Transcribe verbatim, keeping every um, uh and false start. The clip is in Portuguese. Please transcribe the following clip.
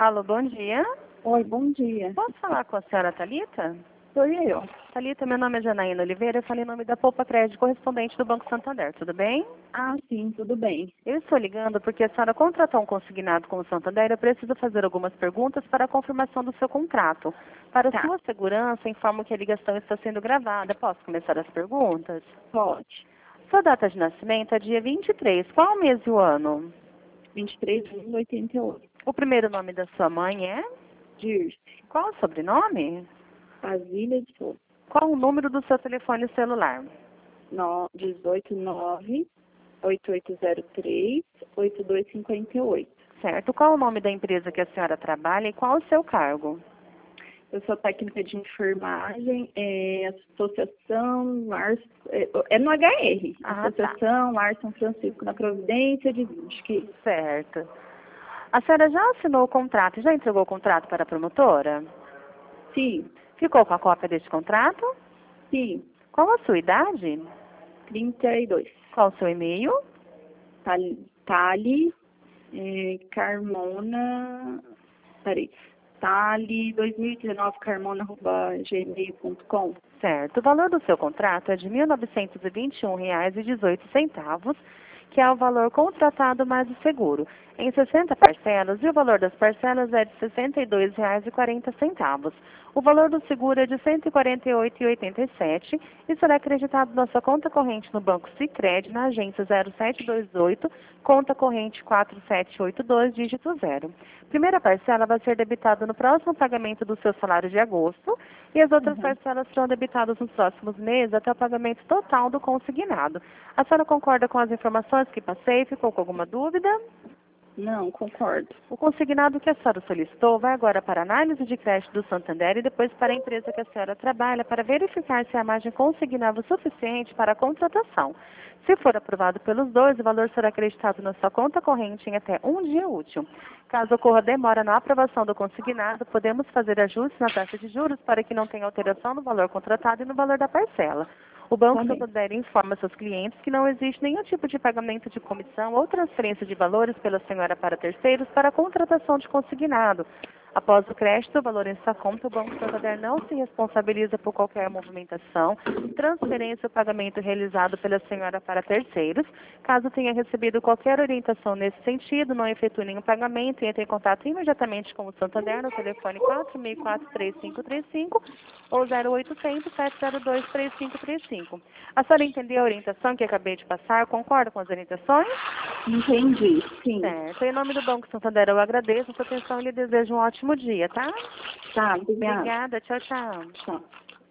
Alô, bom dia. Oi, bom dia. Posso falar com a senhora Thalita? Sou eu. Thalita, meu nome é Janaína Oliveira, eu falei em nome da Poupa Crédito, correspondente do Banco Santander, tudo bem? Ah, sim, tudo bem. Eu estou ligando porque a senhora contratou um consignado com o Santander e eu preciso fazer algumas perguntas para a confirmação do seu contrato. Para Tá, sua segurança, informo que a ligação está sendo gravada. Posso começar as perguntas? pode. Sua data de nascimento é dia vinte e três. Qual o mês e o ano? vinte e três mil oitenta e oito. O primeiro nome da sua mãe é? Dirce. Qual o sobrenome? Asília de Souza. Qual o número do seu telefone celular? No, dezoito nove oito oito zero três oito dois cinco oito. Certo. Qual o nome da empresa que a senhora trabalha e qual o seu cargo? Eu sou técnica de enfermagem, é, Associação Lar, é, é no H R. Ah, Associação Lar São Francisco na Providência de Acho que certo. A senhora já assinou o contrato e já entregou o contrato para a promotora? Sim, Ficou com a cópia deste contrato? sim, Qual a sua idade? trinta e dois. Qual o seu e-mail? Tali, Tali é, Carmona, peraí, Tali dois mil e dezenove carmona arroba gmail ponto com. Certo. O valor do seu contrato é de mil novecentos e vinte e um reais e dezoito centavos, que é o valor contratado mais o seguro, em sessenta parcelas, e o valor das parcelas é de sessenta e dois reais e quarenta centavos. O valor do seguro é de cento e quarenta e oito reais e oitenta e sete centavos e será acreditado na sua conta corrente no Banco Sicredi, na agência zero sete dois oito, conta corrente quatro sete oito dois, dígito zero. Primeira parcela vai ser debitada no próximo pagamento do seu salário de agosto e as outras Uhum. parcelas serão debitadas nos próximos meses até o pagamento total do consignado. A senhora concorda com as informações que passei? Ficou com alguma dúvida? Não, concordo. O consignado que a senhora solicitou vai agora para a análise de crédito do Santander e depois para a empresa que a senhora trabalha para verificar se a margem consignável suficiente para a contratação. Se for aprovado pelos dois, o valor será acreditado na sua conta corrente em até um dia útil. Caso ocorra demora na aprovação do consignado, podemos fazer ajustes na taxa de juros para que não tenha alteração no valor contratado e no valor da parcela. O Banco Tá bem. Santander informa seus clientes que não existe nenhum tipo de pagamento de comissão ou transferência de valores pela senhora para terceiros para a contratação de consignado. Após o crédito, o valor em sua conta, o Banco Santander não se responsabiliza por qualquer movimentação, transferência ou pagamento realizado pela senhora para terceiros. Caso tenha recebido qualquer orientação nesse sentido, não efetue nenhum pagamento e entre em contato imediatamente com o Santander no telefone quatro seis quatro, três cinco três cinco ou zero oitocentos, sete zero dois, três cinco três cinco. A senhora entendeu a orientação que acabei de passar? Concorda com as orientações? Entendi, sim. Certo. Em nome do Banco Santander, eu agradeço a sua atenção e lhe desejo um ótimo dia, tá? Tá, obrigada. Obrigada. Tchau, tchau. Tchau.